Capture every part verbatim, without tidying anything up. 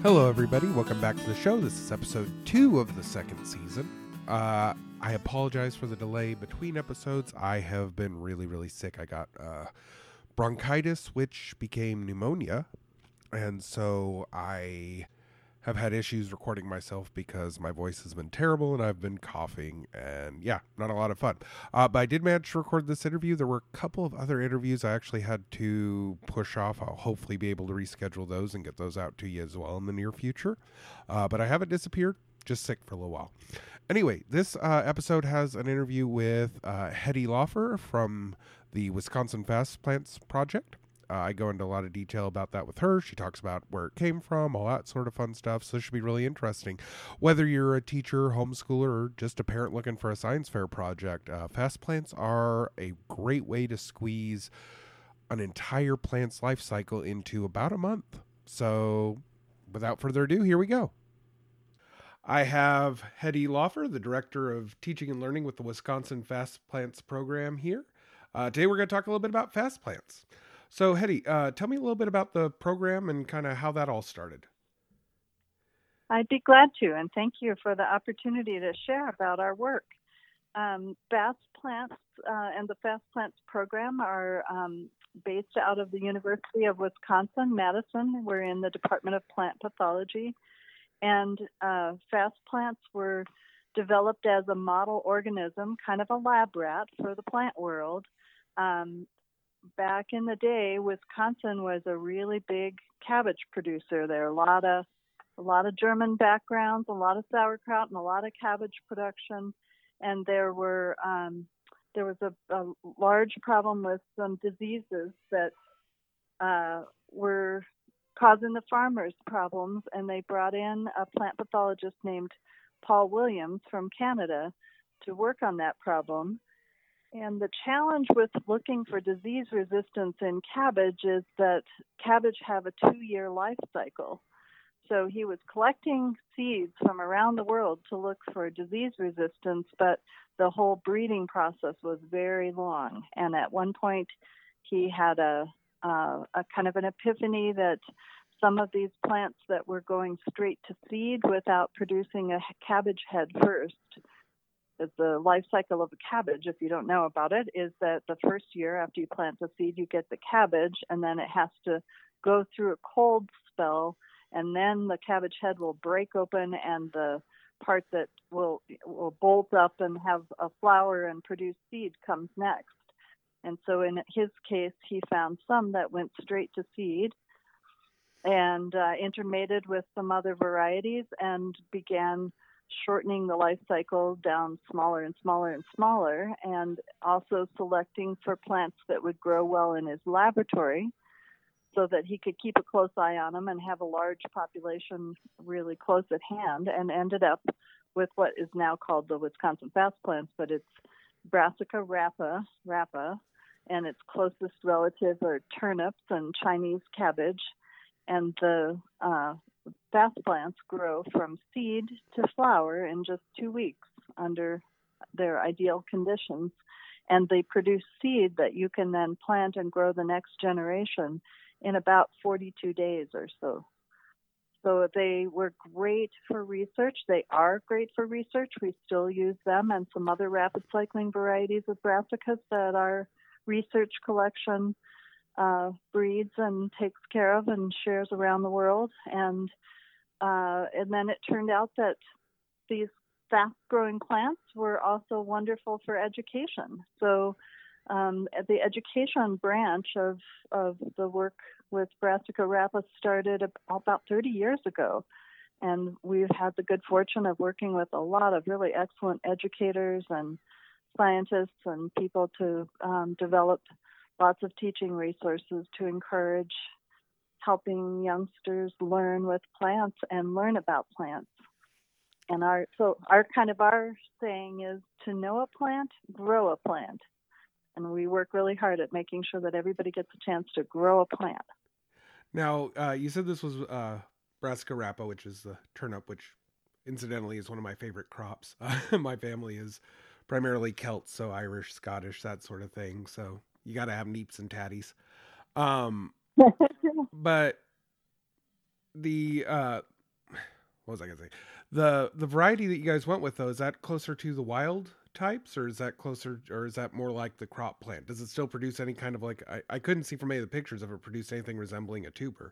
Hello, everybody. Welcome back to the show. This is episode two of the second season. Uh, I apologize for the delay between episodes. I have been really, really sick. I got uh, bronchitis, which became pneumonia. And so I have had issues recording myself because my voice has been terrible and I've been coughing. And yeah, not a lot of fun. Uh, but I did manage to record this interview. There were a couple of other interviews I actually had to push off. I'll hopefully be able to reschedule those and get those out to you as well in the near future. Uh, but I haven't disappeared, just sick for a little while. Anyway, this uh, episode has an interview with uh, Hedy Laufer from the Wisconsin Fast Plants Project. Uh, I go into a lot of detail about that with her. She talks about where it came from, all that sort of fun stuff. So it should be really interesting. Whether you're a teacher, homeschooler, or just a parent looking for a science fair project, uh, fast plants are a great way to squeeze an entire plant's life cycle into about a month. So without further ado, here we go. I have Hedy Laufer, the Director of Teaching and Learning with the Wisconsin Fast Plants Program here. Uh, today we're going to talk a little bit about fast plants. So, Hedy, uh, tell me a little bit about the program and kind of how that all started. I'd be glad to, and thank you for the opportunity to share about our work. Um, Fast Plants uh, and the Fast Plants program are um, based out of the University of Wisconsin-Madison. We're in the Department of Plant Pathology, and uh, Fast Plants were developed as a model organism, kind of a lab rat for the plant world. Um, Back in the day, Wisconsin was a really big cabbage producer. There are a lot of a lot of German backgrounds, a lot of sauerkraut, and a lot of cabbage production. And there were um, there was a, a large problem with some diseases that uh, were causing the farmers problems. And they brought in a plant pathologist named Paul Williams from Canada to work on that problem. And the challenge with looking for disease resistance in cabbage is that cabbage have a two-year life cycle. So he was collecting seeds from around the world to look for disease resistance, but the whole breeding process was very long. And at one point, he had a, uh, a kind of an epiphany that some of these plants that were going straight to seed without producing a cabbage head first. The life cycle of a cabbage, if you don't know about it, is that the first year after you plant the seed, you get the cabbage, and then it has to go through a cold spell, and then the cabbage head will break open, and the part that will will bolt up and have a flower and produce seed comes next. And so in his case, he found some that went straight to seed and uh, intermated with some other varieties and began shortening the life cycle down smaller and smaller and smaller, and also selecting for plants that would grow well in his laboratory so that he could keep a close eye on them and have a large population really close at hand, and ended up with what is now called the Wisconsin Fast Plants, but it's Brassica rapa, rapa, and its closest relative are turnips and Chinese cabbage, and the uh, fast plants grow from seed to flower in just two weeks under their ideal conditions. And they produce seed that you can then plant and grow the next generation in about forty-two days or so. So they were great for research. They are great for research. We still use them and some other rapid cycling varieties of brassicas that our research collection Uh, breeds and takes care of and shares around the world. And uh, and then it turned out that these fast-growing plants were also wonderful for education. So um, the education branch of, of the work with Brassica rapa started about thirty years ago. And we've had the good fortune of working with a lot of really excellent educators and scientists and people to um, develop lots of teaching resources to encourage helping youngsters learn with plants and learn about plants. And our so our kind of our saying is to know a plant, grow a plant. And we work really hard at making sure that everybody gets a chance to grow a plant. Now, uh, you said this was uh, Brassica rapa, which is the turnip, which incidentally is one of my favorite crops. Uh, my family is primarily Celts, so Irish, Scottish, that sort of thing. So you got to have neeps and tatties. Um, but the uh, what was I gonna say? The the variety that you guys went with though, is that closer to the wild types, or is that closer, or is that more like the crop plant? Does it still produce any kind of like, I, I couldn't see from any of the pictures if it produced anything resembling a tuber.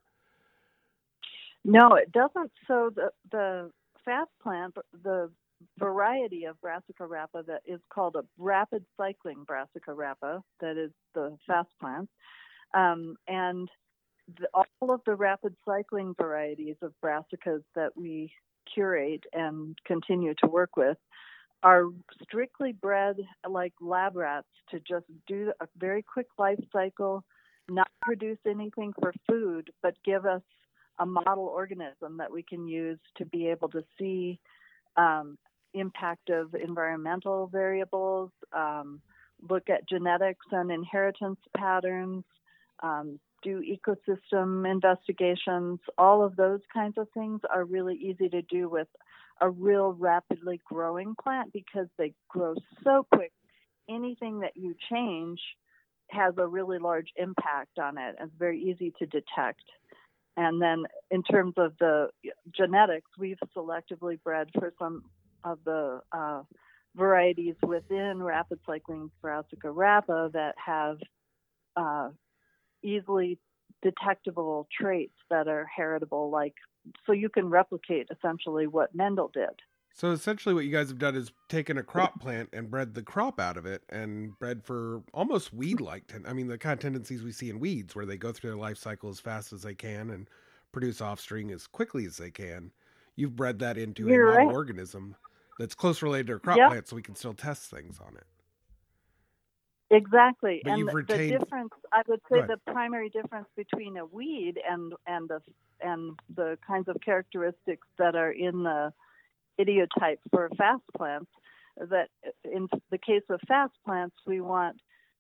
No, it doesn't. So the the fast plant, the variety of Brassica rapa that is called a rapid cycling Brassica rapa, that is the fast plant, um, and the, all of the rapid cycling varieties of brassicas that we curate and continue to work with are strictly bred like lab rats to just do a very quick life cycle, not produce anything for food, but give us a model organism that we can use to be able to see um, impact of environmental variables, um, look at genetics and inheritance patterns, um, do ecosystem investigations. All of those kinds of things are really easy to do with a real rapidly growing plant because they grow so quick. Anything that you change has a really large impact on it. It's very easy to detect. And then in terms of the genetics, we've selectively bred for some of the uh, varieties within rapid cycling Brassica rapa that have uh, easily detectable traits that are heritable, like, so you can replicate essentially what Mendel did. So essentially what you guys have done is taken a crop plant and bred the crop out of it and bred for almost weed-like, ten- I mean, the kind of tendencies we see in weeds where they go through their life cycle as fast as they can and produce offspring as quickly as they can. You've bred that into You're a model right. organism that's close related to a crop Yep. plant so we can still test things on it. Exactly. But and you've the, retained... the difference, I would say the primary difference between a weed and, and, the, and the kinds of characteristics that are in the idiotype for fast plants, that in the case of fast plants, we want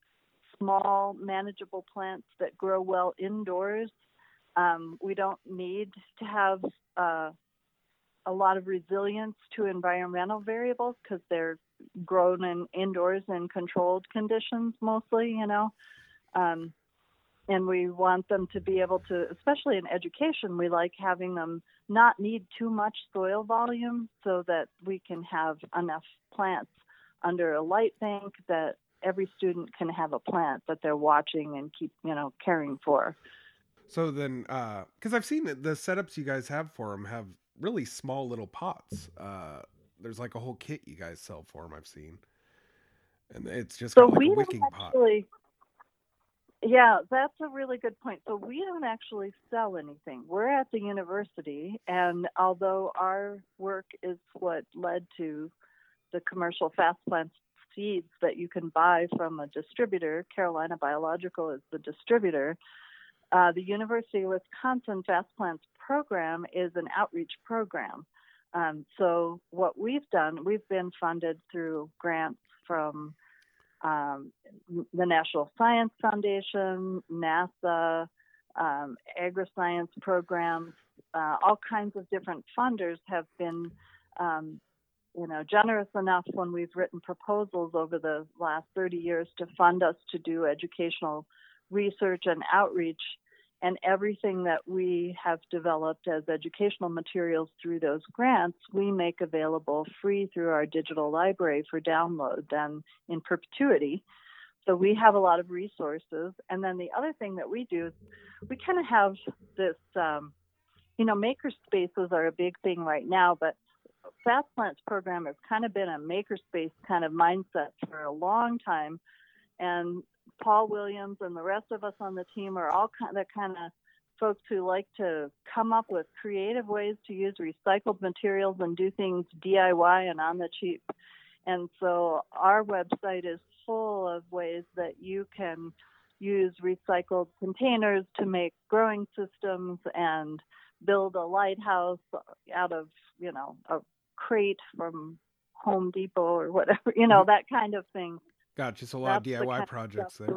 small, manageable plants that grow well indoors. Um, we don't need to have uh, a lot of resilience to environmental variables because they're grown in indoors in controlled conditions mostly, you know. Um, and we want them to be able to, especially in education, we like having them not need too much soil volume so that we can have enough plants under a light bank that every student can have a plant that they're watching and keep, you know, caring for. So then, uh, because I've seen that the setups you guys have for them have really small little pots. Uh, there's like a whole kit you guys sell for them, I've seen. And it's just so got like we a wicking actually, pot. Yeah, that's a really good point. So we don't actually sell anything. We're at the university, and although our work is what led to the commercial fast plant seeds that you can buy from a distributor, Carolina Biological is the distributor, uh, the University of Wisconsin Fast Plants program is an outreach program. Um, so what we've done, we've been funded through grants from Um, the National Science Foundation, NASA, um, agri-science programs, uh, all kinds of different funders have been, um, you know, generous enough when we've written proposals over the last thirty years to fund us to do educational research and outreach. And everything that we have developed as educational materials through those grants, we make available free through our digital library for download then in perpetuity. So we have a lot of resources. And then the other thing that we do is we kind of have this, um, you know, maker spaces are a big thing right now, but Fast Plants program has kind of been a makerspace kind of mindset for a long time. And Paul Williams and the rest of us on the team are all kind of kind of folks who like to come up with creative ways to use recycled materials and do things D I Y and on the cheap. And so our website is full of ways that you can use recycled containers to make growing systems and build a lighthouse out of, you know, a crate from Home Depot or whatever, you know, that kind of thing. Gotcha. So a lot That's of D I Y the projects there.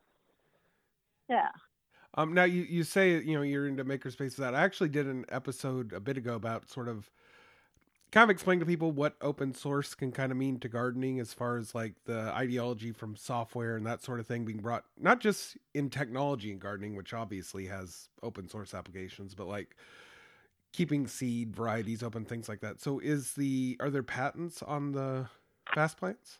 Yeah. Um, now you, you say, you know, you're into makerspaces. That I actually did an episode a bit ago about sort of kind of explain to people what open source can kind of mean to gardening as far as like the ideology from software and that sort of thing being brought, not just in technology and gardening, which obviously has open source applications, but like keeping seed varieties open, things like that. So is the, are there patents on the fast plants?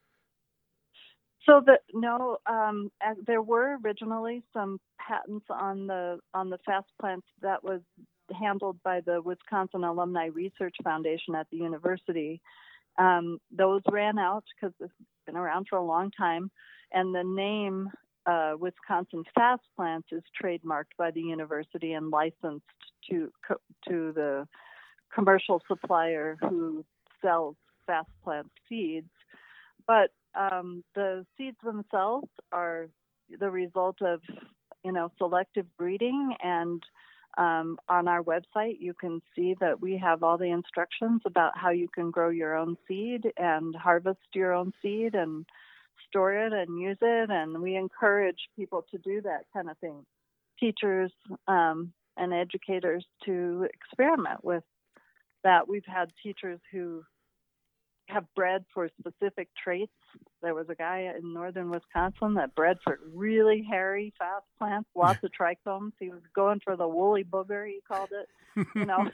So the no, um, there were originally some patents on the on the fast plants that was handled by the Wisconsin Alumni Research Foundation at the university. Um, those ran out because it's been around for a long time, and the name uh, Wisconsin Fast Plants is trademarked by the university and licensed to to the commercial supplier who sells fast plant seeds. But um, the seeds themselves are the result of, you know, selective breeding. And um, on our website, you can see that we have all the instructions about how you can grow your own seed and harvest your own seed and store it and use it. And we encourage people to do that kind of thing. Teachers um, and educators to experiment with that. We've had teachers who have bred for specific traits. There was a guy in northern Wisconsin that bred for really hairy fast plants, lots of trichomes. He was going for the woolly booger, he called it, you know.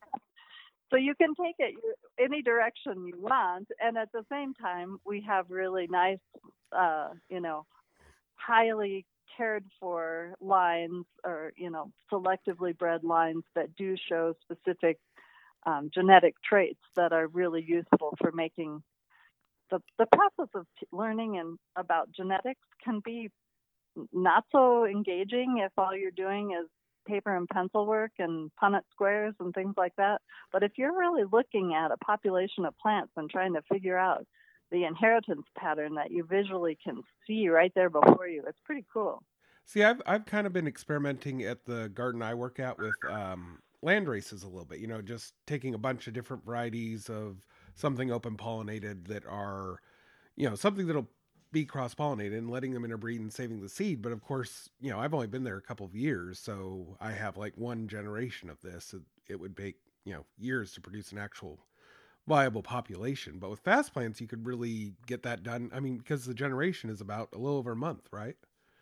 So you can take it any direction you want. And at the same time, we have really nice, uh, you know, highly cared for lines or, you know, selectively bred lines that do show specific Um, genetic traits that are really useful for making the the process of t- learning and about genetics can be not so engaging if all you're doing is paper and pencil work and Punnett squares and things like that. But if you're really looking at a population of plants and trying to figure out the inheritance pattern that you visually can see right there before you, it's pretty cool. See, I've I've kind of been experimenting at the garden I work at with um, land races a little bit, you know, just taking a bunch of different varieties of something open pollinated that are, you know, something that'll be cross pollinated and letting them interbreed and saving the seed. But of course, you know, I've only been there a couple of years, so I have like one generation of this. It, it would take, you know, years to produce an actual viable population. But with fast plants, you could really get that done. I mean, because the generation is about a little over a month, right?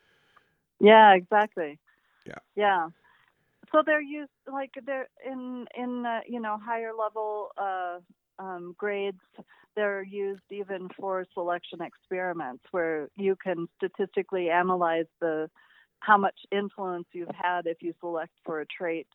Yeah, exactly. Yeah. Yeah. So they're used like they're in in uh, you know higher level uh, um, grades. They're used even for selection experiments where you can statistically analyze the how much influence you've had if you select for a trait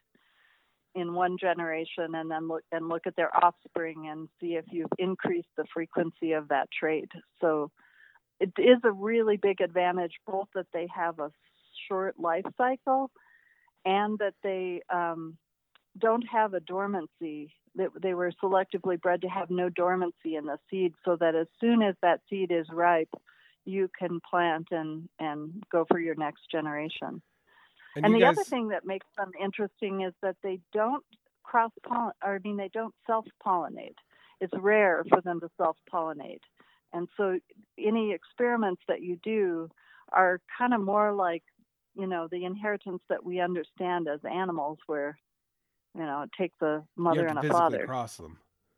in one generation, and then look and look at their offspring and see if you've increased the frequency of that trait. So it is a really big advantage both that they have a short life cycle and that they um, don't have a dormancy. That they were selectively bred to have no dormancy in the seed, so that as soon as that seed is ripe, you can plant and, and go for your next generation. And, and the guys... other thing that makes them interesting is that they don't cross pollinate, or I mean, they don't self-pollinate. It's rare for them to self-pollinate. And so any experiments that you do are kind of more like, you know, the inheritance that we understand as animals where, you know, it takes a mother and a father. You have to physically cross them.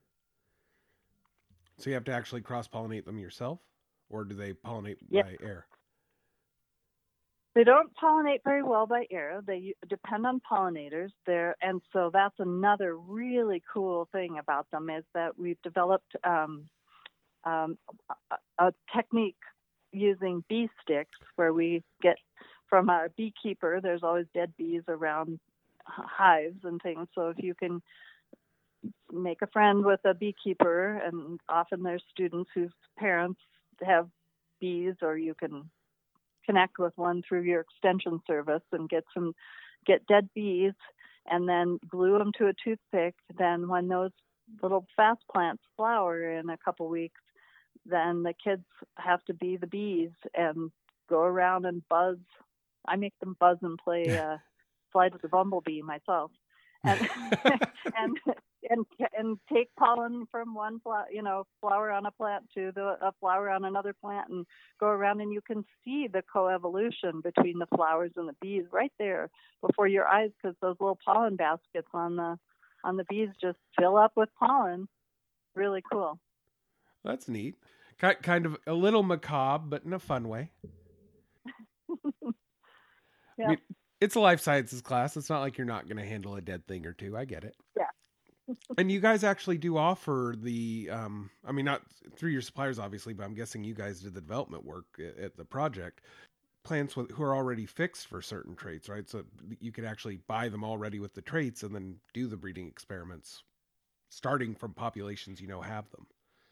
So you have to actually cross-pollinate them yourself? Or do they pollinate yeah. by air? They don't pollinate very well by air. They depend on pollinators there. And so that's another really cool thing about them is that we've developed um, um, a, a technique using bee sticks where we get from a beekeeper, there's always dead bees around hives and things. So if you can make a friend with a beekeeper, and often there's students whose parents have bees, or you can connect with one through your extension service and get some, get dead bees and then glue them to a toothpick. Then when those little fast plants flower in a couple weeks, then the kids have to be the bees and go around and buzz. I make them buzz and play uh, Slide with the Bumblebee myself, and and and and take pollen from one flower, you know, flower on a plant to the a flower on another plant, and go around, and you can see the coevolution between the flowers and the bees right there before your eyes, because those little pollen baskets on the on the bees just fill up with pollen. Really cool. That's neat. Kind of a little macabre, but in a fun way. Yeah. I mean, it's a life sciences class. It's not like you're not going to handle a dead thing or two. I get it. Yeah. And you guys actually do offer the, um, I mean, not through your suppliers, obviously, but I'm guessing you guys did the development work at, at the project. Plants with, who are already fixed for certain traits, right? So you could actually buy them already with the traits and then do the breeding experiments, starting from populations you know have them.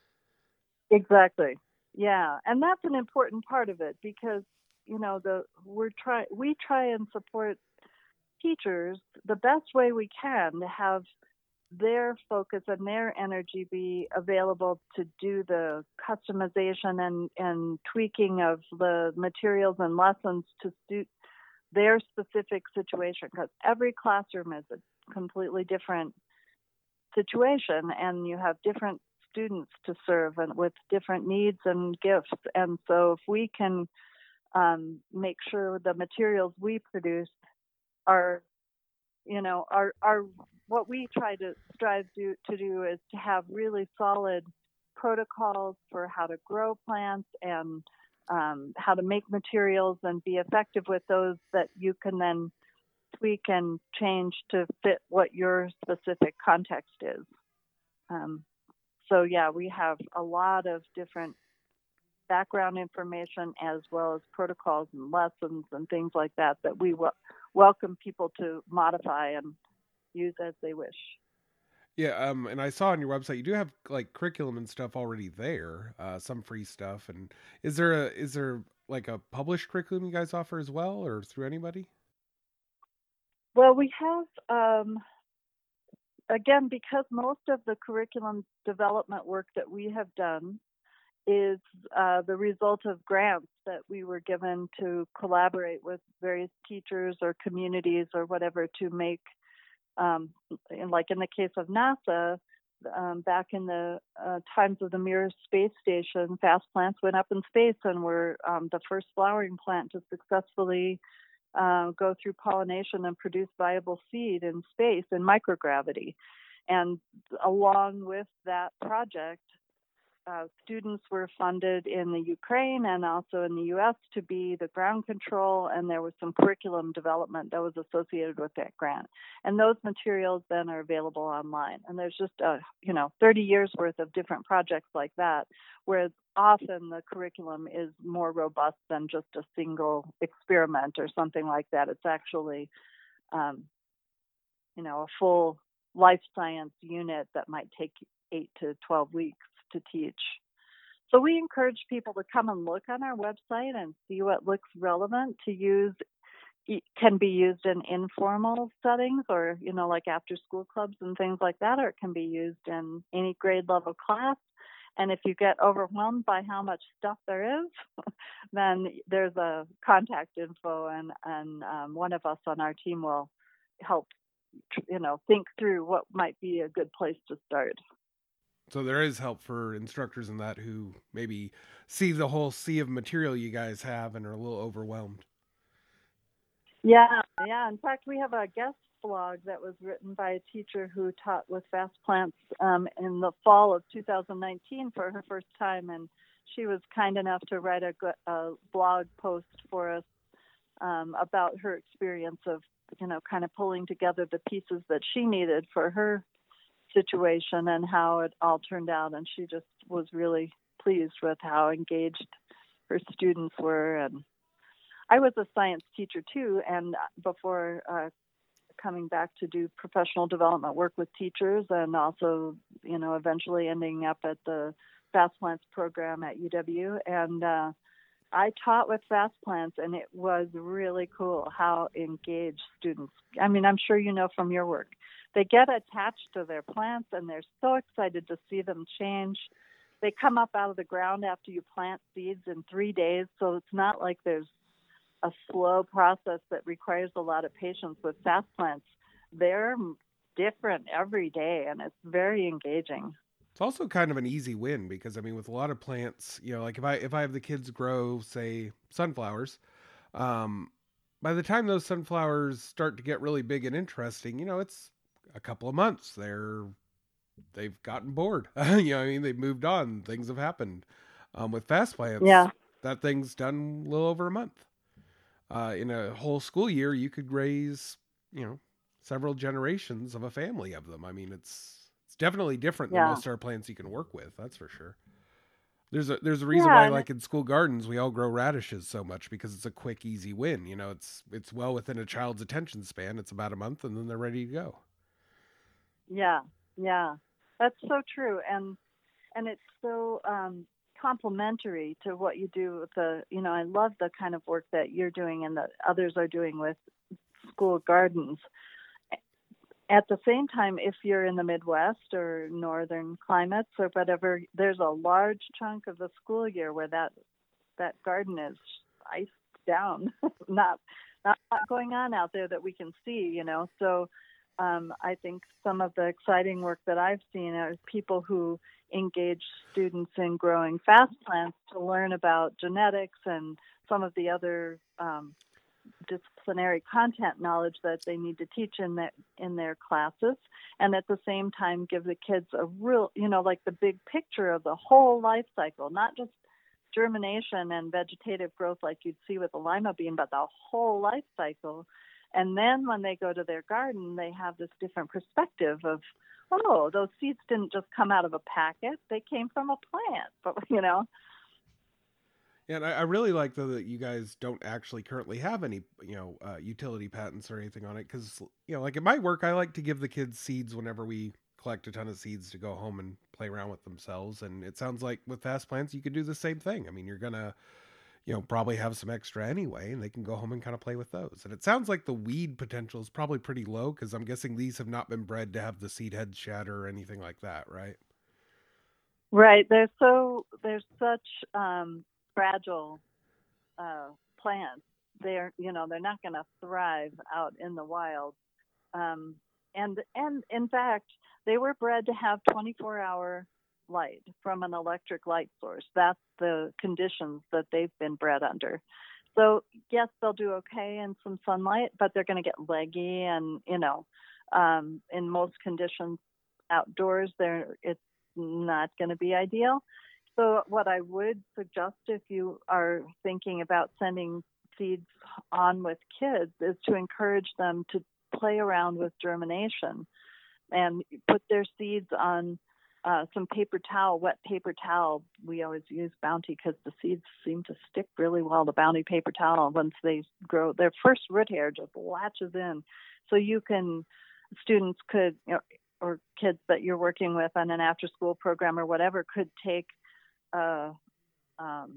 Exactly. Yeah, and that's an important part of it because you know the we're try we try and support teachers the best way we can to have their focus and their energy be available to do the customization and, and tweaking of the materials and lessons to suit their specific situation, because every classroom is a completely different situation and you have different students to serve and with different needs and gifts. And so if we can um, make sure the materials we produce are, you know, are, are what we try to strive to, to do is to have really solid protocols for how to grow plants and um, how to make materials and be effective with those that you can then tweak and change to fit what your specific context is. Um, so yeah, we have a lot of different background information as well as protocols and lessons and things like that that we w- welcome people to modify and use as they wish. Yeah, um, and I saw on your website you do have like curriculum and stuff already there, uh, some free stuff. And is there a is there like a published curriculum you guys offer as well, or through anybody? Well, we have um, again because most of the curriculum development work that we have done is uh, the result of grants that we were given to collaborate with various teachers or communities or whatever to make. Um, and like in the case of NASA, um, back in the uh, times of the Mir space station, fast plants went up in space and were um, the first flowering plant to successfully uh, go through pollination and produce viable seed in space in microgravity. And along with that project, Uh, students were funded in the Ukraine and also in the U S to be the ground control, and there was some curriculum development that was associated with that grant. And those materials then are available online. And there's just, a, you know, thirty years worth of different projects like that, where often the curriculum is more robust than just a single experiment or something like that. It's actually, um, you know, a full life science unit that might take eight to twelve weeks to teach. So we encourage people to come and look on our website and see what looks relevant to use, can be used in informal settings or, you know, like after school clubs and things like that, or it can be used in any grade level class. And if you get overwhelmed by how much stuff there is, then there's a contact info and, and um, one of us on our team will help, you know, think through what might be a good place to start. So there is help for instructors in that who maybe see the whole sea of material you guys have and are a little overwhelmed. Yeah, yeah. In fact, we have a guest blog that was written by a teacher who taught with Fast Plants um, in the fall of two thousand nineteen for her first time, and she was kind enough to write a, a blog post for us um, about her experience of, you know, kind of pulling together the pieces that she needed for her situation and how it all turned out. And she just was really pleased with how engaged her students were. And I was a science teacher too, and before uh, coming back to do professional development work with teachers, and also, you know, eventually ending up at the Fast Plants program at U W. And uh, I taught with Fast Plants, and it was really cool how engaged students. I mean, I'm sure you know from your work, they get attached to their plants, and they're so excited to see them change. They come up out of the ground after you plant seeds in three days, so it's not like there's a slow process that requires a lot of patience with Fast Plants. They're different every day, and it's very engaging. It's also kind of an easy win because, I mean, with a lot of plants, you know, like if I if I have the kids grow, say, sunflowers, um, by the time those sunflowers start to get really big and interesting, you know, it's a couple of months. They're they've gotten bored. you know, I mean, they've moved on. Things have happened. Um, with Fast Plants, yeah. that thing's done a little over a month. uh, in a whole school year, you could raise, you know, several generations of a family of them. I mean, it's it's definitely different than Yeah. most of our plants you can work with. That's for sure. There's a there's a reason Yeah, why, and like in school gardens, we all grow radishes so much because it's a quick, easy win. You know, it's it's well within a child's attention span. It's about a month, and then they're ready to go. yeah, yeah, that's so true, and and it's so um, complementary to what you do with the. You know, I love the kind of work that you're doing and that others are doing with school gardens. At the same time, if you're in the Midwest or northern climates or whatever, there's a large chunk of the school year where that that garden is iced down, not not going on out there that we can see, you know. So um, I think some of the exciting work that I've seen are people who engage students in growing fast plants to learn about genetics and some of the other um, disciplinary content knowledge that they need to teach in that in their classes, and at the same time give the kids a real, you know, like the big picture of the whole life cycle, not just germination and vegetative growth like you'd see with a lima bean, but the whole life cycle. And then when they go to their garden, they have this different perspective of, oh, those seeds didn't just come out of a packet, they came from a plant. But you know, Yeah, and I, I really like though that you guys don't actually currently have any, you know, uh, utility patents or anything on it, because you know, like at my work, I like to give the kids seeds whenever we collect a ton of seeds to go home and play around with themselves. And it sounds like with fast plants, you could do the same thing. I mean, you're gonna, you know, probably have some extra anyway, and they can go home and kind of play with those. And it sounds like the weed potential is probably pretty low because I'm guessing these have not been bred to have the seed heads shatter or anything like that, right? right? They're so there's such um, fragile uh, plants. They're you know they're not going to thrive out in the wild. Um, and and in fact, they were bred to have twenty-four hour light from an electric light source. That's the conditions that they've been bred under. So yes, they'll do okay in some sunlight, but they're going to get leggy, and you know, um, in most conditions outdoors, they're it's not going to be ideal. So what I would suggest if you are thinking about sending seeds on with kids is to encourage them to play around with germination and put their seeds on uh, some paper towel, wet paper towel. We always use Bounty because the seeds seem to stick really well to Bounty paper towel once they grow. Their first root hair just latches in. So you can, students could, you know, or kids that you're working with on an after school program or whatever could take uh, um,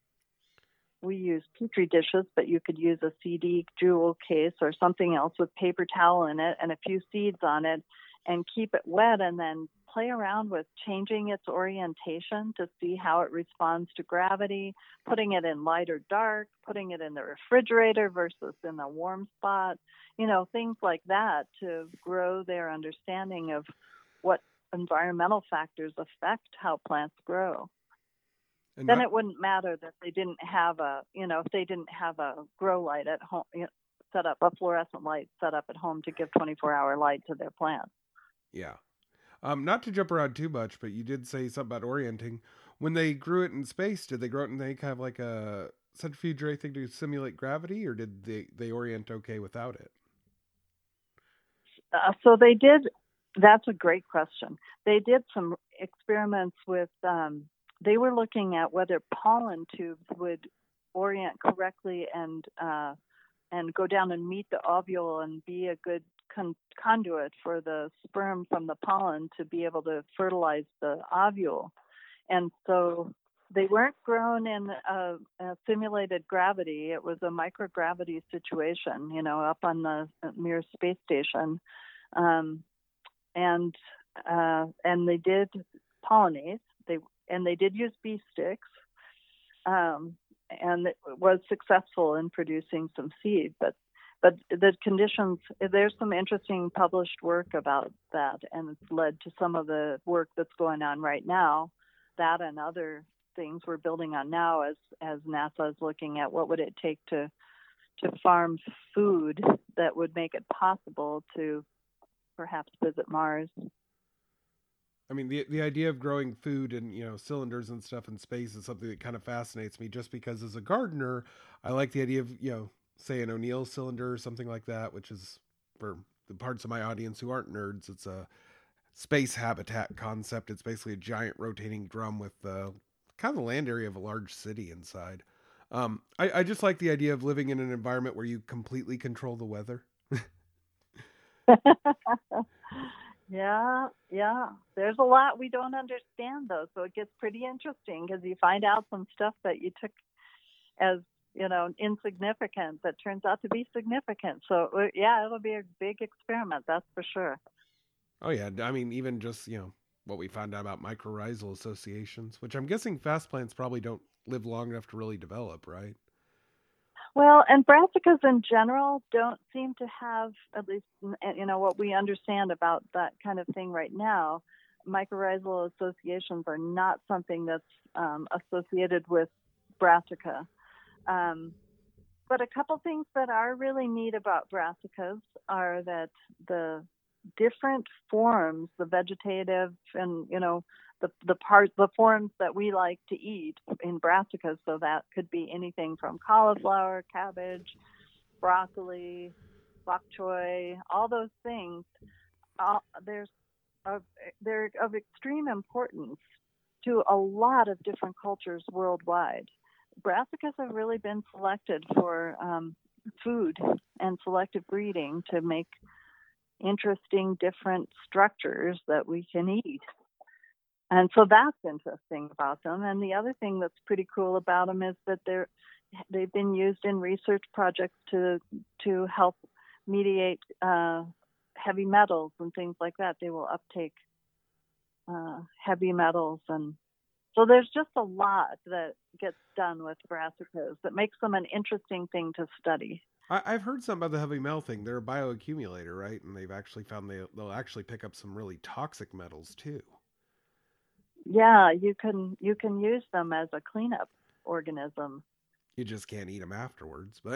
we use Petri dishes, but you could use a C D jewel case or something else with paper towel in it and a few seeds on it and keep it wet, and then play around with changing its orientation to see how it responds to gravity, putting it in light or dark, putting it in the refrigerator versus in a warm spot, you know, things like that to grow their understanding of what environmental factors affect how plants grow. And then not, it wouldn't matter that they didn't have a, you know, if they didn't have a grow light at home, you know, set up a fluorescent light set up at home to give twenty-four hour light to their plants. Yeah. Um, not to jump around too much, but you did say something about orienting. When they grew it in space, did they grow it in any kind of like a centrifuge or anything to simulate gravity, or did they, they orient okay without it? Uh, so they did, that's a great question. They did some experiments with, um, they were looking at whether pollen tubes would orient correctly and uh, and go down and meet the ovule and be a good con- conduit for the sperm from the pollen to be able to fertilize the ovule. And so they weren't grown in a, a simulated gravity. It was a microgravity situation, you know, up on the Mir space station. Um, and uh, and they did pollinate. They and they did use bee sticks, um, and it was successful in producing some seed. But but the conditions, there's some interesting published work about that, and it's led to some of the work that's going on right now. That and other things we're building on now as as NASA is looking at what would it take to to farm food that would make it possible to perhaps visit Mars. I mean, the the idea of growing food and, you know, cylinders and stuff in space is something that kind of fascinates me, just because as a gardener, I like the idea of, you know, say, an O'Neill cylinder or something like that, which is, for the parts of my audience who aren't nerds, it's a space habitat concept. It's basically a giant rotating drum with uh, kind of the land area of a large city inside. Um, I, I just like the idea of living in an environment where you completely control the weather. Yeah, yeah. There's a lot we don't understand, though, so it gets pretty interesting because you find out some stuff that you took as, you know, insignificant that turns out to be significant. So, uh, yeah, it'll be a big experiment, that's for sure. Oh, yeah. I mean, even just, you know, what we found out about mycorrhizal associations, which I'm guessing fast plants probably don't live long enough to really develop, right? Well, and brassicas in general don't seem to have, at least, you know, what we understand about that kind of thing right now. Mycorrhizal associations are not something that's um, associated with brassica. Um, but a couple things that are really neat about brassicas are that the different forms, the vegetative and, you know, the the part the forms that we like to eat in brassicas, so that could be anything from cauliflower, cabbage, broccoli, bok choy, all those things. Uh, there's a, they're of extreme importance to a lot of different cultures worldwide. Brassicas have really been selected for um, food and selective breeding to make interesting different structures that we can eat. And so that's interesting about them. And the other thing that's pretty cool about them is that they're they've been used in research projects to to help mediate uh, heavy metals and things like that. They will uptake uh, heavy metals, and so there's just a lot that gets done with brassicas that makes them an interesting thing to study. I, I've heard something about the heavy metal thing. They're a bioaccumulator, right? And they've actually found they, they'll actually pick up some really toxic metals too. Yeah, you can you can use them as a cleanup organism. You just can't eat them afterwards, but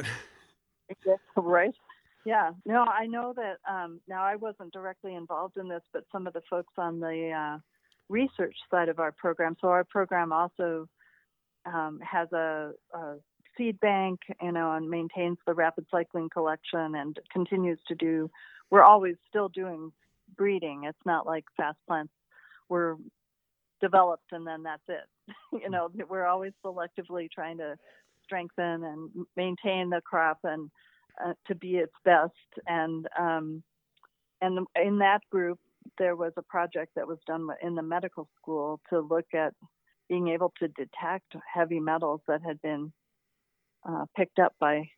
right. Yeah. No, I know that. Um, now, I wasn't directly involved in this, but some of the folks on the uh, research side of our program. So our program also um, has a, a seed bank, you know, and maintains the rapid cycling collection and continues to do. We're always still doing breeding. It's not like fast plants were developed and then that's it. You know, we're always selectively trying to strengthen and maintain the crop and uh, to be its best. And um, and in that group, there was a project that was done in the medical school to look at being able to detect heavy metals that had been uh, picked up by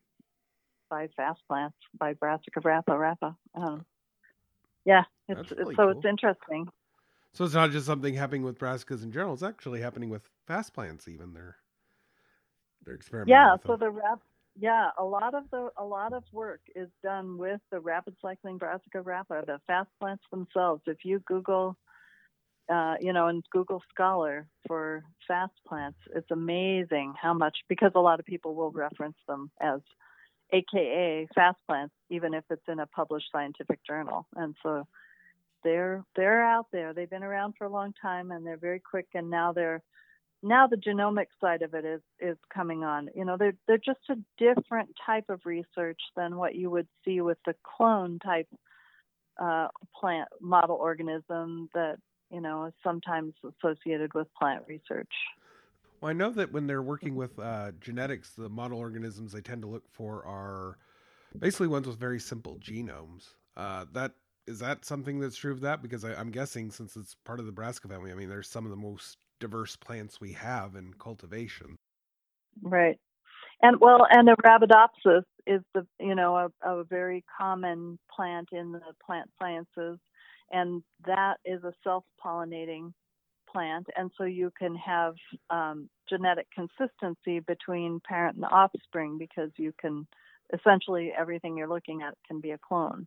by fast plants, by Brassica rapa rapa. Um, yeah, it's, really it's so cool. It's interesting. So it's not just something happening with brassicas in general. It's actually happening with fast plants even. They're they're experimenting Yeah, with them. so the rap, yeah, a lot of the a lot of work is done with the rapid cycling Brassica rapa, the fast plants themselves. If you Google, uh, you know, and Google Scholar for fast plants, it's amazing how much, because a lot of people will reference them as A K A fast plants, even if it's in a published scientific journal. And so they're they're out there. They've been around for a long time, and they're very quick. And now they're now the genomic side of it is is coming on. You know, they're they're just a different type of research than what you would see with the clone type uh, plant model organism that, you know, is sometimes associated with plant research. Well, I know that when they're working with uh, genetics, the model organisms they tend to look for are basically ones with very simple genomes. Uh, that is that something that's true of that? Because I, I'm guessing, since it's part of the Brassica family, I mean, there's some of the most diverse plants we have in cultivation. Right. And well, and Arabidopsis is the, you know, a, a very common plant in the plant sciences, and that is a self-pollinating plant, and so you can have um, genetic consistency between parent and offspring because you can essentially everything you're looking at can be a clone.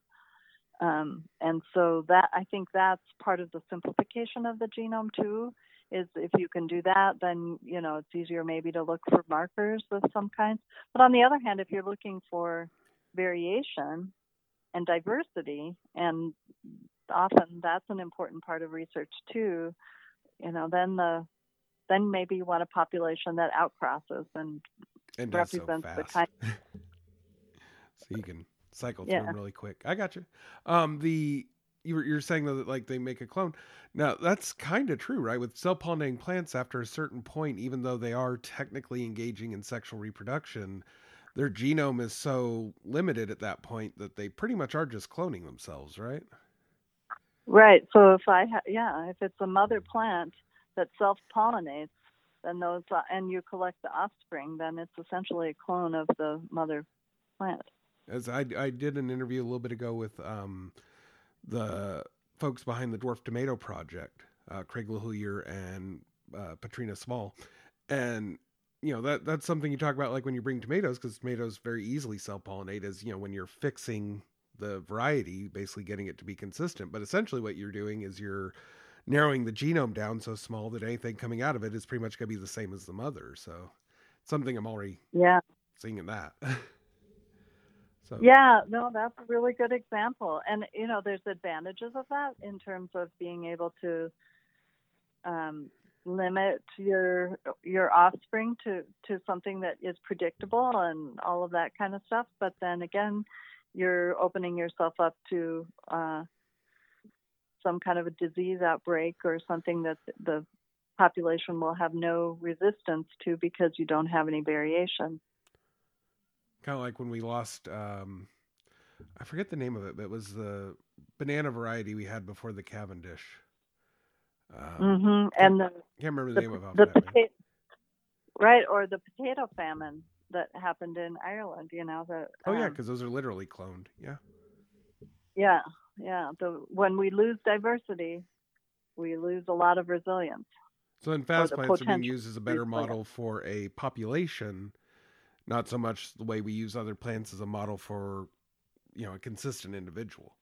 Um, and so that I think that's part of the simplification of the genome too. Is if you can do that, then, you know, it's easier maybe to look for markers of some kind. But on the other hand, if you're looking for variation and diversity, and often that's an important part of research too, you know, then the then maybe you want a population that outcrosses and, and represents so the kind. You can cycle through Yeah. them really quick. I got you. Um, the you were you're saying though that like they make a clone. Now that's kind of true, right? With self pollinating plants, after a certain point, even though they are technically engaging in sexual reproduction, their genome is so limited at that point that they pretty much are just cloning themselves, right? Right. So if I, ha- yeah, if it's a mother plant that self-pollinates, then those, uh, and you collect the offspring, then it's essentially a clone of the mother plant. As I, I did an interview a little bit ago with um, the folks behind the Dwarf Tomato Project, uh, Craig LaHoulier and uh, Patrina Small, and you know that that's something you talk about like when you bring tomatoes, because tomatoes very easily self-pollinate, as you know when you're fixing the variety, basically getting it to be consistent. But essentially what you're doing is you're narrowing the genome down so small that anything coming out of it is pretty much going to be the same as the mother. So something I'm already Yeah. seeing in that. So Yeah, no, that's a really good example. And, you know, there's advantages of that in terms of being able to um, limit your your offspring to, to something that is predictable and all of that kind of stuff. But then again, you're opening yourself up to uh, some kind of a disease outbreak or something that the population will have no resistance to because you don't have any variation. kind of like when we lost, um, I forget the name of it, but it was the banana variety we had before the Cavendish. Um, mm-hmm. And the, can't remember the, the name of it. the potato, right, or the potato famine that happened in Ireland. You know the. Oh um, yeah, because those are literally cloned. Yeah. Yeah, yeah. The when we lose diversity, we lose a lot of resilience. So then fast plants are being used as a better model for a population, not so much the way we use other plants as a model for, you know, a consistent individual.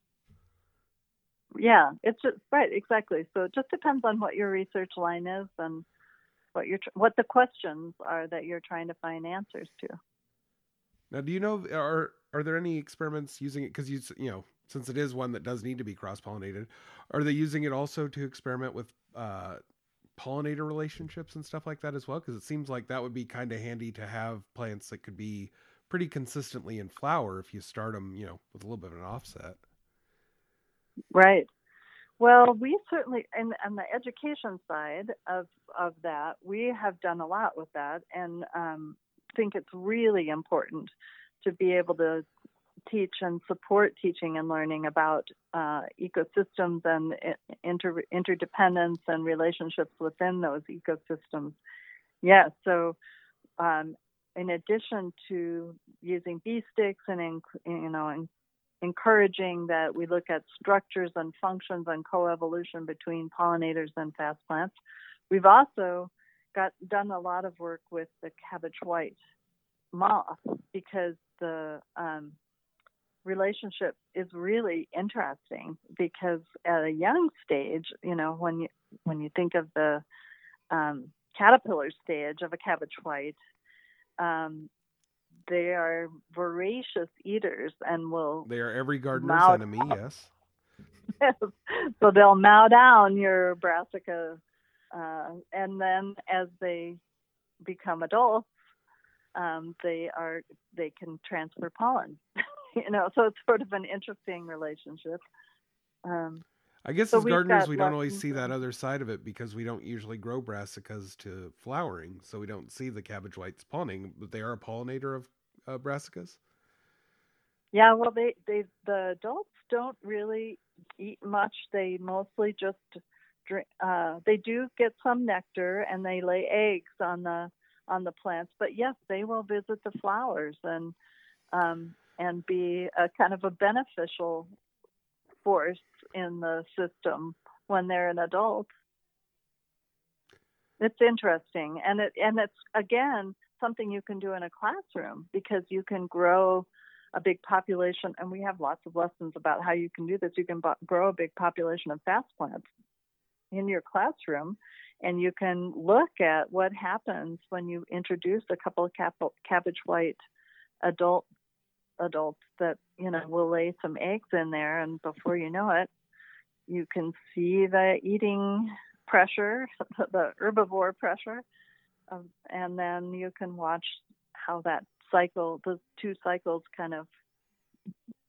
Yeah, it's just, right, exactly. So it just depends on what your research line is and what you're what the questions are that you're trying to find answers to. Now, do you know are are there any experiments using it, because you you know since it is one that does need to be cross pollinated, are they using it also to experiment with uh, pollinator relationships and stuff like that as well? Because it seems like that would be kind of handy to have plants that could be pretty consistently in flower if you start them, you know, with a little bit of an offset. Right. Well, we certainly, and on the education side of of that, we have done a lot with that, and um, think it's really important to be able to teach and support teaching and learning about uh, ecosystems and inter- interdependence and relationships within those ecosystems. Yeah, so um, in addition to using bee sticks and in, you know in, encouraging that we look at structures and functions and coevolution between pollinators and fast plants, we've also got done a lot of work with the cabbage white moth, because the um, relationship is really interesting, because at a young stage, you know, when you when you think of the um, caterpillar stage of a cabbage white, um, they are voracious eaters and will. They are every gardener's enemy, yes. So they'll mow down your brassica, uh, and then as they become adults, um, they are they can transfer pollen. You know, so it's sort of an interesting relationship. Um, I guess so as gardeners, we don't lessons. always see that other side of it, because we don't usually grow brassicas to flowering, so we don't see the cabbage whites pollinating, but they are a pollinator of uh, brassicas. Yeah, well, they, they the adults don't really eat much. They mostly just drink. Uh, they do get some nectar, and they lay eggs on the on the plants. But yes, they will visit the flowers and um, and be a kind of a beneficial force in the system when they're an adult. It's interesting, and it and it's again something you can do in a classroom, because you can grow a big population, and we have lots of lessons about how you can do this. You can b- grow a big population of fast plants in your classroom, and you can look at what happens when you introduce a couple of cap- cabbage white adult adults that, you know, will lay some eggs in there, and before you know it, you can see the eating pressure, the herbivore pressure, um, and then you can watch how that cycle, those two cycles kind of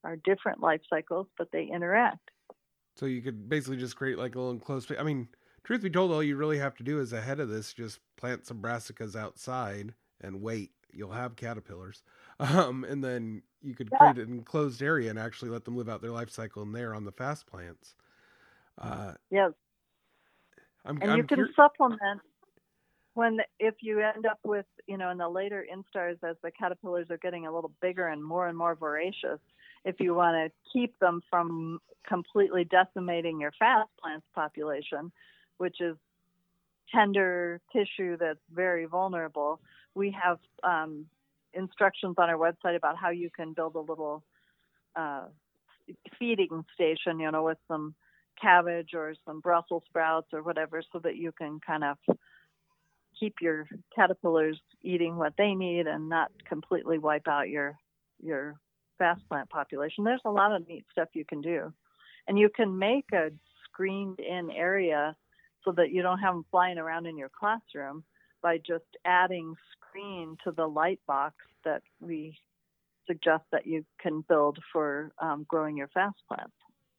are different life cycles, but they interact. So you could basically just create like a little enclosed space. I mean, truth be told, all you really have to do is ahead of this, just plant some brassicas outside and wait. You'll have caterpillars. Um, and then you could Yeah. create an enclosed area and actually let them live out their life cycle in there on the fast plants. Uh, Yes. I'm, And I'm you can cur- supplement when, if you end up with, you know, in the later instars, as the caterpillars are getting a little bigger and more and more voracious, if you want to keep them from completely decimating your fast plants population, which is tender tissue that's very vulnerable, we have um, instructions on our website about how you can build a little uh, feeding station, you know, with some cabbage or some Brussels sprouts or whatever, so that you can kind of keep your caterpillars eating what they need and not completely wipe out your your fast plant population. There's a lot of neat stuff you can do. And you can make a screened in area so that you don't have them flying around in your classroom by just adding screen to the light box that we suggest that you can build for um, growing your fast plants.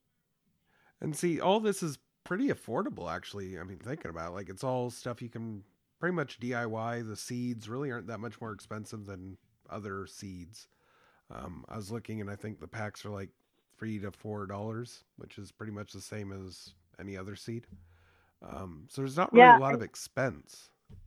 And see, all this is pretty affordable, actually. I mean, thinking about it, like it's all stuff you can pretty much D I Y. The seeds really aren't that much more expensive than other seeds. Um, I was looking, and I think the packs are like three to four dollars, which is pretty much the same as any other seed. Um, so there's not really Yeah, a lot I- of expense.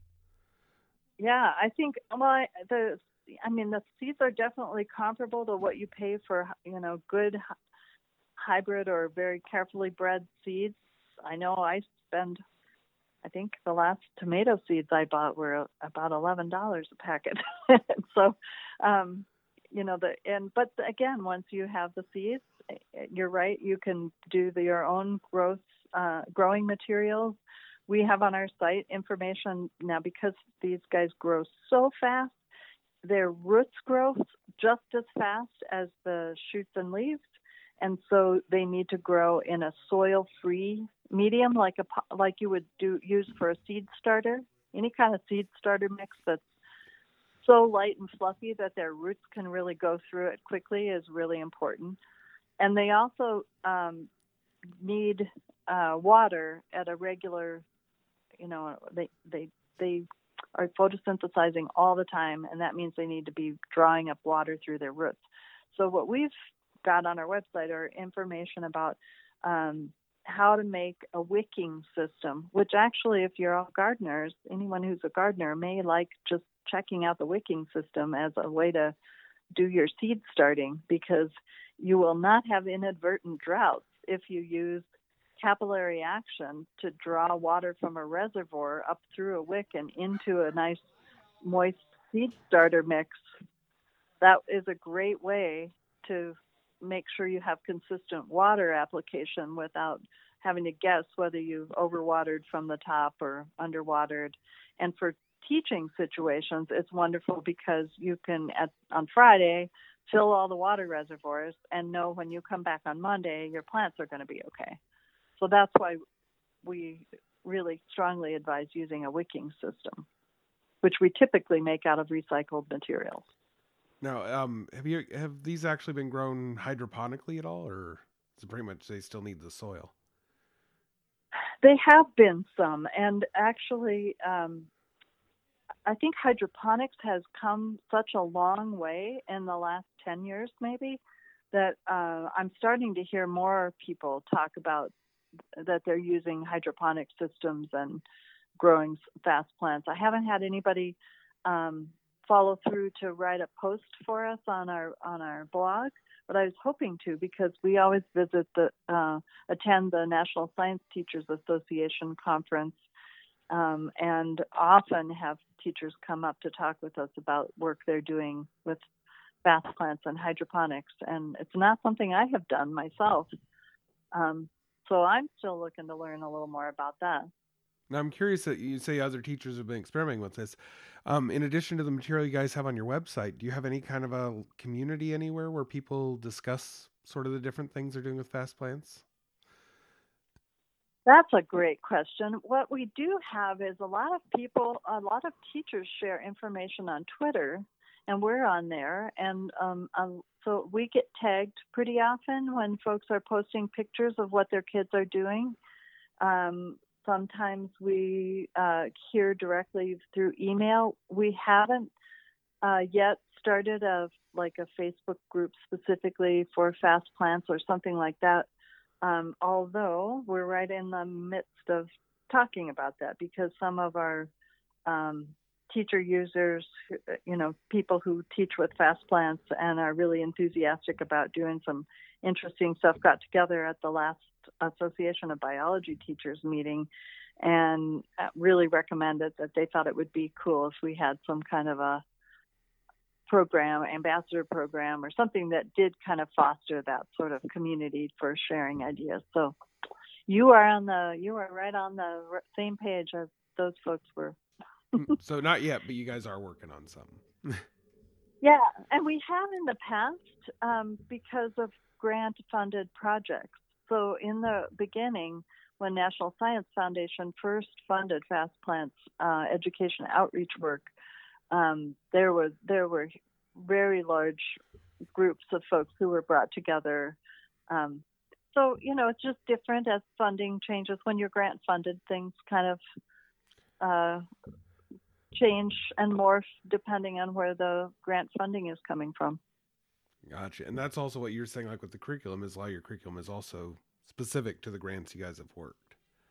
Yeah, I think, well, I, the, I mean, the seeds are definitely comparable to what you pay for, you know, good hy- hybrid or very carefully bred seeds. I know I spend, I think the last tomato seeds I bought were about eleven dollars a packet. So, um, you know, the, and, but again, once you have the seeds, you're right, you can do the, your own growth, uh, growing materials. We have on our site information now, because these guys grow so fast, their roots grow just as fast as the shoots and leaves. And so they need to grow in a soil-free medium, like a like you would do use for a seed starter. Any kind of seed starter mix that's so light and fluffy that their roots can really go through it quickly is really important. And they also um, need uh, water at a regular, you know, they they they are photosynthesizing all the time, and that means they need to be drawing up water through their roots. So what we've got on our website are information about um, how to make a wicking system, which actually, if you're all gardeners, anyone who's a gardener may like just checking out the wicking system as a way to do your seed starting, because you will not have inadvertent droughts if you use capillary action to draw water from a reservoir up through a wick and into a nice moist seed starter mix. That is a great way to make sure you have consistent water application without having to guess whether you've overwatered from the top or underwatered. And for teaching situations, it's wonderful because you can, at, on Friday, fill all the water reservoirs and know when you come back on Monday, your plants are going to be okay. So that's why we really strongly advise using a wicking system, which we typically make out of recycled materials. Now, um, have you have these actually been grown hydroponically at all, or is it pretty much they still need the soil? They have been some, and actually, um, I think hydroponics has come such a long way in the last ten years, maybe, that uh, I'm starting to hear more people talk about that they're using hydroponic systems and growing fast plants. I haven't had anybody um, follow through to write a post for us on our on our blog, but I was hoping to, because we always visit the uh, attend the National Science Teachers Association conference, um, and often have teachers come up to talk with us about work they're doing with fast plants and hydroponics. And it's not something I have done myself. Um, so I'm still looking to learn a little more about that. Now, I'm curious that you say other teachers have been experimenting with this. Um, in addition to the material you guys have on your website, do you have any kind of a community anywhere where people discuss sort of the different things they're doing with fast plants? That's a great question. What we do have is a lot of people, a lot of teachers share information on Twitter, and we're on there. And um, um, so we get tagged pretty often when folks are posting pictures of what their kids are doing. Um, sometimes we uh, hear directly through email. We haven't uh, yet started a like a Facebook group specifically for Fast Plants or something like that. Um, although we're right in the midst of talking about that, because some of our um, teacher users, you know, people who teach with Fast Plants and are really enthusiastic about doing some interesting stuff, got together at the last Association of Biology Teachers meeting and really recommended that they thought it would be cool if we had some kind of a program, ambassador program, or something that did kind of foster that sort of community for sharing ideas. So you are on the, you are right on the same page as those folks were. So not yet, but you guys are working on something. Yeah, and we have in the past um, because of grant-funded projects. So in the beginning, when National Science Foundation first funded Fast Plants uh, education outreach work, um, there was there were very large groups of folks who were brought together. Um, so you know, it's just different as funding changes. When you're grant-funded, things kind of uh, change and morph depending on where the grant funding is coming from. Gotcha. And that's also what you're saying, like with the curriculum, is a lot of your curriculum is also specific to the grants you guys have worked.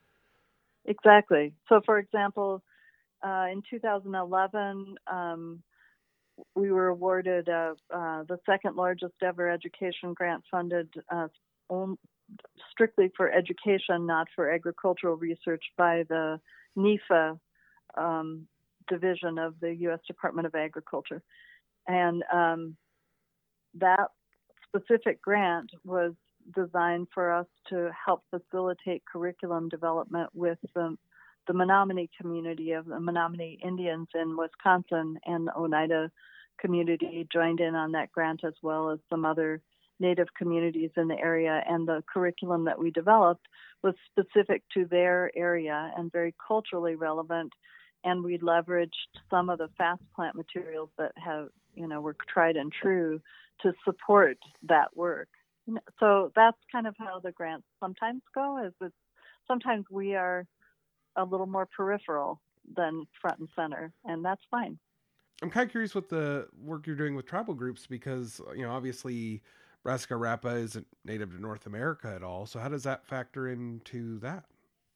Exactly. So for example, uh, in two thousand eleven, um, we were awarded uh, uh, the second largest ever education grant funded uh, on, strictly for education, not for agricultural research, by the NIFA um, division of the U S Department of Agriculture. And um, that specific grant was designed for us to help facilitate curriculum development with the, the Menominee community of the Menominee Indians in Wisconsin, and the Oneida community joined in on that grant, as well as some other Native communities in the area. And the curriculum that we developed was specific to their area and very culturally relevant. And we leveraged some of the Fast Plant materials that have, you know, were tried and true to support that work. So that's kind of how the grants sometimes go, is that sometimes we are a little more peripheral than front and center, and that's fine. I'm kind of curious what the work you're doing with tribal groups, because, you know, obviously Brassica Rapa isn't native to North America at all. So how does that factor into that?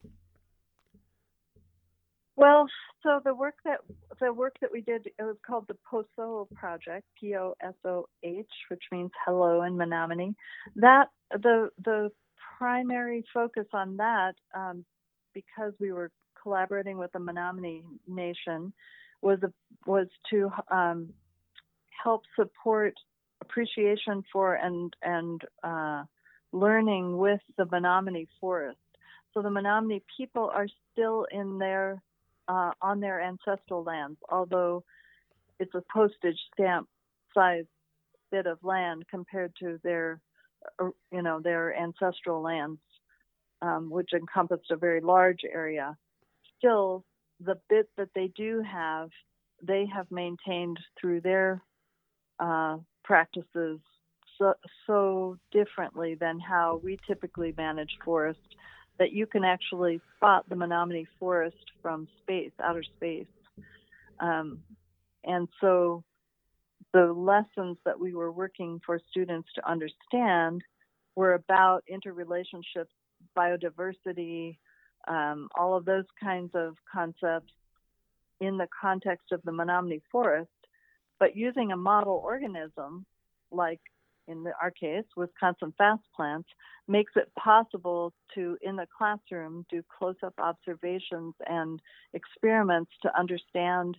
Well, so the work that the work that we did, it was called the POSOH Project, P O S O H, which means hello in Menominee. That the the primary focus on that, um, because we were collaborating with the Menominee Nation, was a, was to um, help support appreciation for and and uh, learning with the Menominee Forest. So the Menominee people are still in their Uh, on their ancestral lands, although it's a postage stamp size bit of land compared to their, uh, you know, their ancestral lands, um, which encompassed a very large area. Still, the bit that they do have, they have maintained through their uh, practices so, so differently than how we typically manage forest, that you can actually spot the Menominee Forest from space, outer space. Um, and so the lessons that we were working for students to understand were about interrelationships, biodiversity, um, all of those kinds of concepts in the context of the Menominee Forest, but using a model organism like, in the, our case, Wisconsin Fast Plants, makes it possible to, in the classroom, do close-up observations and experiments to understand,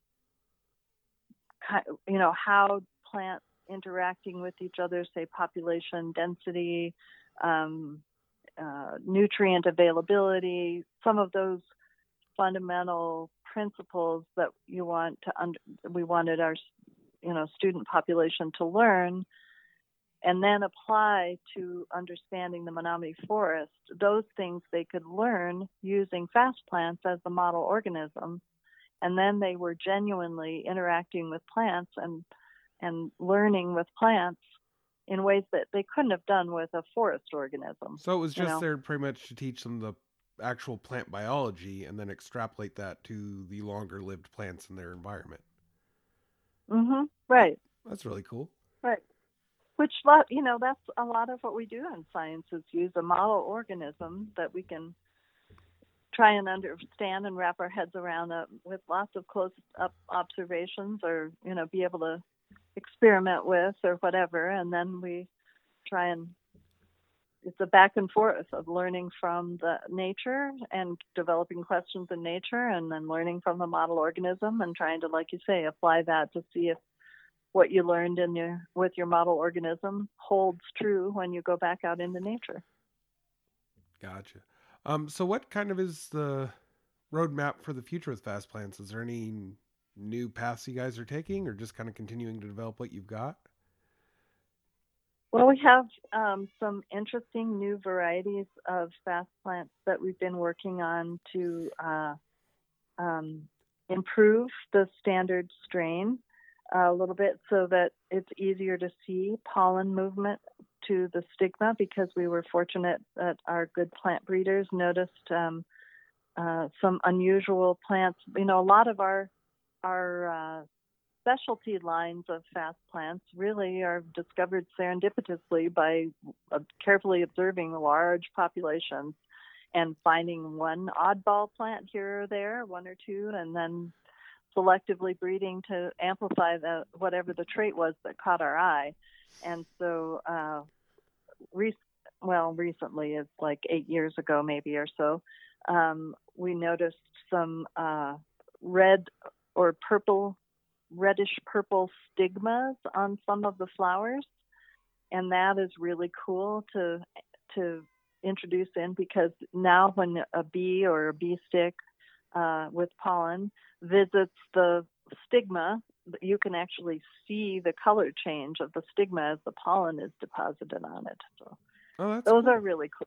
you know, how plants interacting with each other, say population density, um, uh, nutrient availability, some of those fundamental principles that you want to, under, we wanted our, you know, student population to learn, and then apply to understanding the Menominee Forest. Those things they could learn using Fast Plants as the model organism, And then they were genuinely interacting with plants and and learning with plants in ways that they couldn't have done with a forest organism. So it was just you know? there pretty much to teach them the actual plant biology and then extrapolate that to the longer lived plants in their environment. Mm-hmm. Right. That's really cool. Right. Which, you know, that's a lot of what we do in science is use a model organism that we can try and understand and wrap our heads around uh, with lots of close-up observations, or, you know, be able to experiment with or whatever. And then we try and, it's a back and forth of learning from the nature and developing questions in nature, and then learning from the model organism and trying to, like you say, apply that to see if what you learned in your with your model organism holds true when you go back out into nature. Gotcha. Um, so what kind of is the roadmap for the future with Fast Plants? Is there any new paths you guys are taking, or just kind of continuing to develop what you've got? Well, we have um, some interesting new varieties of Fast Plants that we've been working on to uh, um, improve the standard strain a little bit so that it's easier to see pollen movement to the stigma, because we were fortunate that our good plant breeders noticed um, uh, some unusual plants. You know, a lot of our our uh, specialty lines of Fast Plants really are discovered serendipitously by uh, carefully observing large populations and finding one oddball plant here or there, one or two, and then selectively breeding to amplify the whatever the trait was that caught our eye. And so, uh, re- well, recently, it's like eight years ago maybe or so, um, we noticed some uh, red or purple, reddish purple stigmas on some of the flowers. And that is really cool to to introduce in, because now when a bee or a bee stick uh, with pollen visits the stigma, you can actually see the color change of the stigma as the pollen is deposited on it. So oh, that's those cool. are really cool.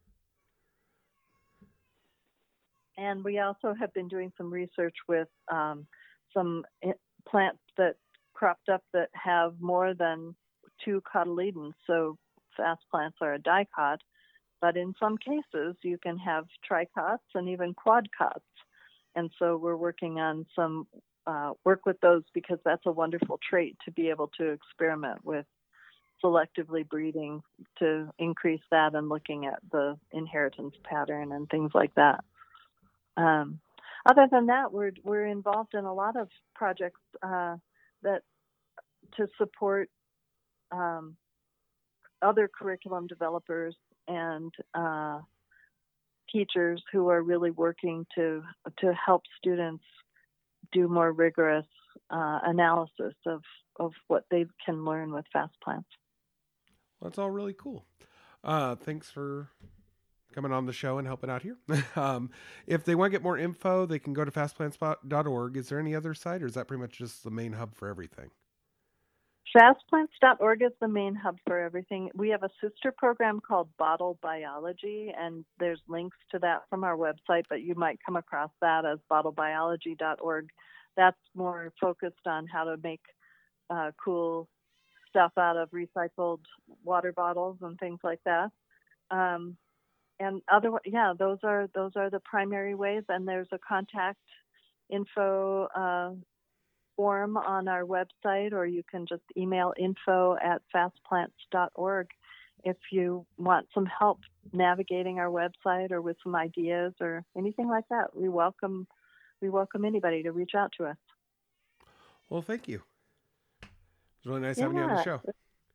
And we also have been doing some research with um, some plants that cropped up that have more than two cotyledons. So Fast Plants are a dicot, but in some cases you can have tricots and even quadcots. And so we're working on some uh, work with those, because that's a wonderful trait to be able to experiment with selectively breeding to increase that and looking at the inheritance pattern and things like that. Um, other than that, we're we're involved in a lot of projects uh, that to support um, other curriculum developers and uh, teachers who are really working to to help students do more rigorous uh, analysis of, of what they can learn with Fast Plants. Well, that's all really cool. Uh, thanks for coming on the show and helping out here. um, if they want to get more info, they can go to fast plants dot org. Is there any other site, or is that pretty much just the main hub for everything? fast plants dot org is the main hub for everything. We have a sister program called Bottle Biology, and there's links to that from our website, but you might come across that as bottle biology dot org. That's more focused on how to make uh, cool stuff out of recycled water bottles and things like that. Um, and other, yeah, those are those are the primary ways. And there's a contact info uh, form on our website, or you can just email info at fast plants dot org if you want some help navigating our website or with some ideas or anything like that. We welcome we welcome anybody to reach out to us. Well, thank you. It was really nice yeah. having you on the show.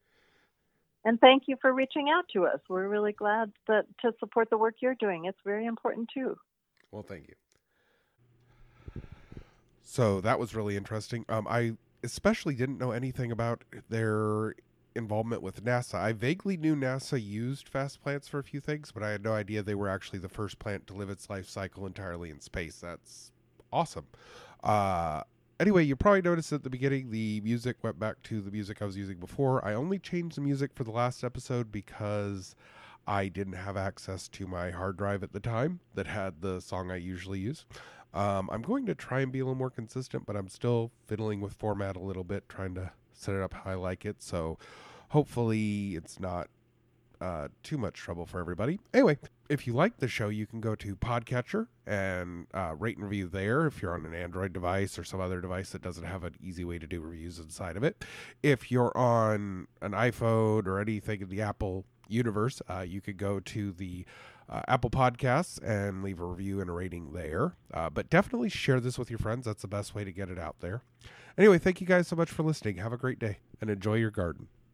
And thank you for reaching out to us. We're really glad that to support the work you're doing. It's very important too. Well, thank you. So that was really interesting. Um, I especially didn't know anything about their involvement with NASA. I vaguely knew NASA used Fast Plants for a few things, but I had no idea they were actually the first plant to live its life cycle entirely in space. That's awesome. Uh, anyway, you probably noticed at the beginning the music went back to the music I was using before. I only changed the music for the last episode because I didn't have access to my hard drive at the time that had the song I usually use. Um, I'm going to try and be a little more consistent, but I'm still fiddling with format a little bit, trying to set it up how I like it. So hopefully it's not uh, too much trouble for everybody. Anyway, if you like the show, you can go to Podcatcher and uh, rate and review there if you're on an Android device or some other device that doesn't have an easy way to do reviews inside of it. If you're on an iPhone or anything in the Apple universe, uh, you could go to the uh, Apple Podcasts and leave a review and a rating there. Uh, but definitely share this with your friends. That's the best way to get it out there. Anyway, thank you guys so much for listening. Have a great day and enjoy your garden.